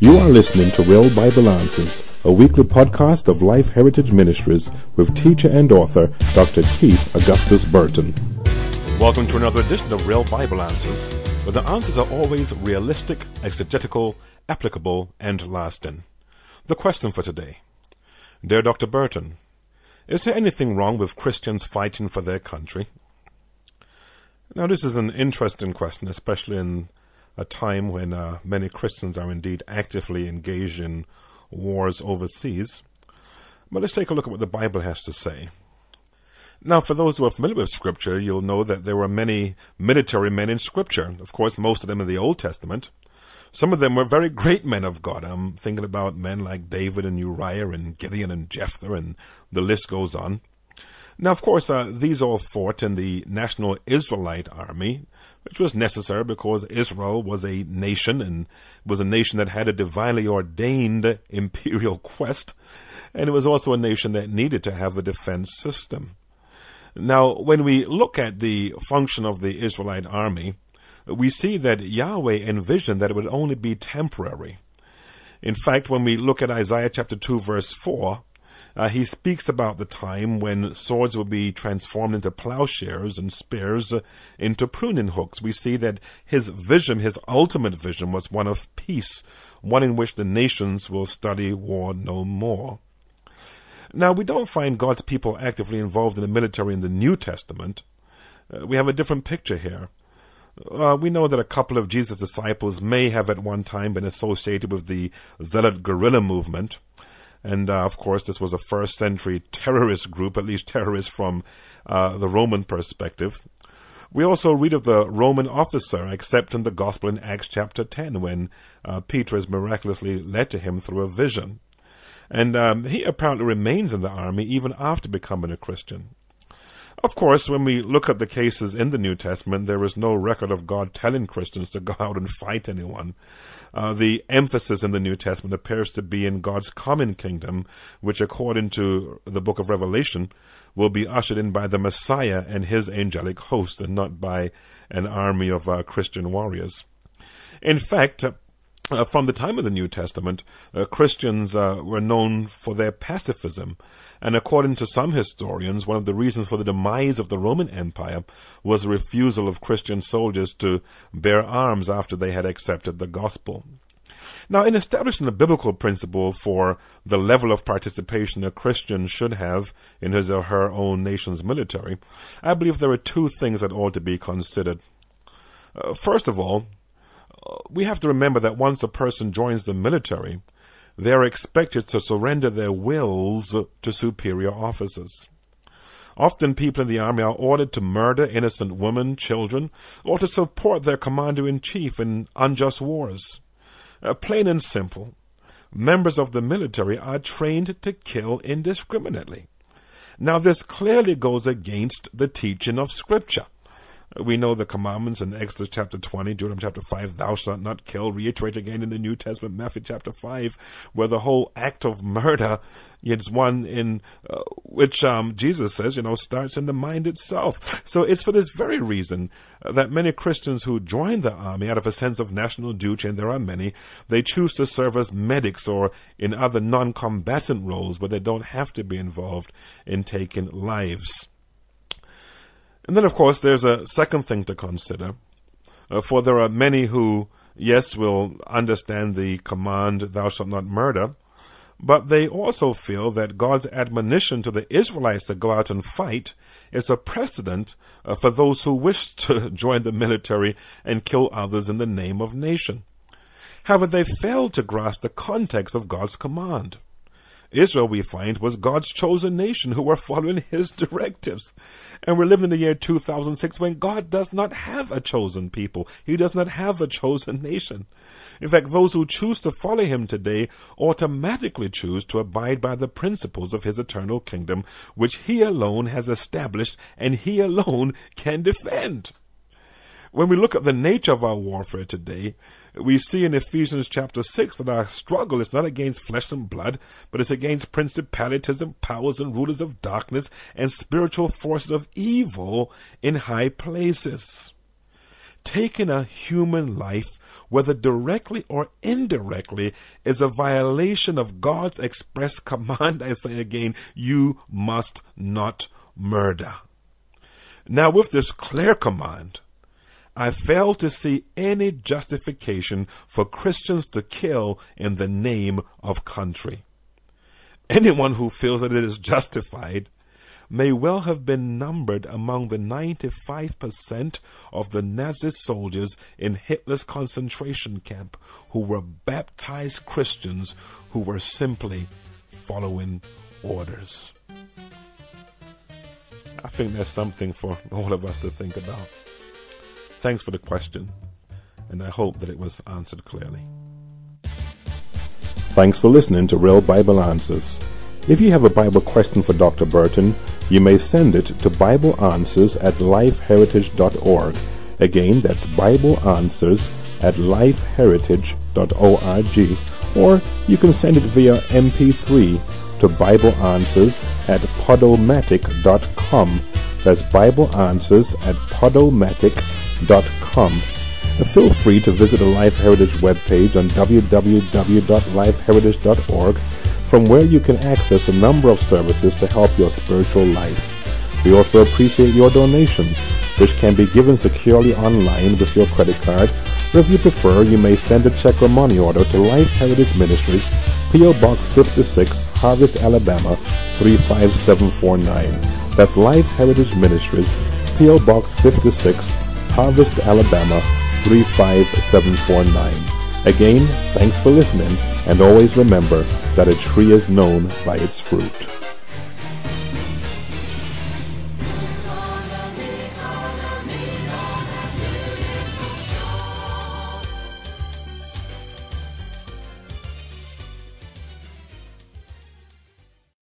You are listening to Real Bible Answers, a weekly podcast of Life Heritage Ministries with teacher and author Dr. Keith Augustus Burton. Welcome to another edition of Real Bible Answers, where the answers are always realistic, exegetical, applicable, and lasting. The question for today. Dear Dr. Burton, is there anything wrong with Christians fighting for their country? Now, this is an interesting question, especially in a time when many Christians are indeed actively engaged in wars overseas. But let's take a look at what the Bible has to say. Now, for those who are familiar with Scripture, you'll know that there were many military men in Scripture. Of course, most of them in the Old Testament. Some of them were very great men of God. I'm thinking about men like David and Uriah and Gideon and Jephthah, and the list goes on. Now, of course, these all fought in the National Israelite Army, which was necessary because Israel was a nation, and was a nation that had a divinely ordained imperial quest, and it was also a nation that needed to have a defense system. Now, when we look at the function of the Israelite army, we see that Yahweh envisioned that it would only be temporary. In fact, when we look at Isaiah chapter 2, verse 4, he speaks about the time when swords will be transformed into plowshares and spears into pruning hooks. We see that his vision, his ultimate vision, was one of peace, one in which the nations will study war no more. Now, we don't find God's people actively involved in the military in the New Testament. We have a different picture here. We know that a couple of Jesus' disciples may have at one time been associated with the Zealot guerrilla movement. And, of course, this was a first-century terrorist group, at least terrorists from the Roman perspective. We also read of the Roman officer accepting the gospel in Acts chapter 10 when Peter is miraculously led to him through a vision. And he apparently remains in the army even after becoming a Christian. Of course, when we look at the cases in the New Testament, there is no record of God telling Christians to go out and fight anyone. The emphasis in the New Testament appears to be in God's common kingdom, which, according to the book of Revelation, will be ushered in by the Messiah and his angelic host, and not by an army of Christian warriors. In fact, from the time of the New Testament, Christians were known for their pacifism. And according to some historians, one of the reasons for the demise of the Roman Empire was the refusal of Christian soldiers to bear arms after they had accepted the gospel. Now, in establishing a biblical principle for the level of participation a Christian should have in his or her own nation's military, I believe there are two things that ought to be considered. First of all, we have to remember that once a person joins the military, they are expected to surrender their wills to superior officers. Often people in the army are ordered to murder innocent women, children, or to support their commander-in-chief in unjust wars. Plain and simple, members of the military are trained to kill indiscriminately. Now, this clearly goes against the teaching of Scripture. We know the commandments in Exodus chapter 20, Deuteronomy chapter 5, thou shalt not kill, reiterate again in the New Testament, Matthew chapter 5, where the whole act of murder is one in which Jesus says, starts in the mind itself. So it's for this very reason that many Christians who join the army out of a sense of national duty, and there are many, they choose to serve as medics or in other non-combatant roles where they don't have to be involved in taking lives. And then, of course, there's a second thing to consider, for there are many who, yes, will understand the command, thou shalt not murder, but they also feel that God's admonition to the Israelites to go out and fight is a precedent for those who wish to join the military and kill others in the name of nation. However, they fail to grasp the context of God's command. Israel, we find, was God's chosen nation who were following his directives. And we're living in the year 2006 when God does not have a chosen people. He does not have a chosen nation. In fact, those who choose to follow him today automatically choose to abide by the principles of his eternal kingdom, which he alone has established and he alone can defend. When we look at the nature of our warfare today, we see in Ephesians chapter 6 that our struggle is not against flesh and blood, but it's against principalities and powers and rulers of darkness and spiritual forces of evil in high places. taking a human life, whether directly or indirectly, is a violation of God's express command. I say again, you must not murder. Now, with this clear command, I fail to see any justification for Christians to kill in the name of country. Anyone who feels that it is justified may well have been numbered among the 95% of the Nazi soldiers in Hitler's concentration camp who were baptized Christians who were simply following orders. I think there's something for all of us to think about. Thanks for the question, and I hope that it was answered clearly. Thanks for listening to Real Bible Answers. If you have a Bible question for Dr. Burton, you may send it to BibleAnswers@lifeheritage.org. Again, that's BibleAnswers@lifeheritage.org. Or you can send it via MP3 to BibleAnswers@podomatic.com. That's BibleAnswers@podomatic.com. Feel free to visit the Life Heritage webpage on www.lifeheritage.org, from where you can access a number of services to help your spiritual life. We also appreciate your donations, which can be given securely online with your credit card, or if you prefer, you may send a check or money order to Life Heritage Ministries, P.O. Box 56, Harvest, Alabama 35749. That's Life Heritage Ministries, P.O. Box 56, Harvest, Alabama 35749. Again, thanks for listening, and always remember that a tree is known by its fruit.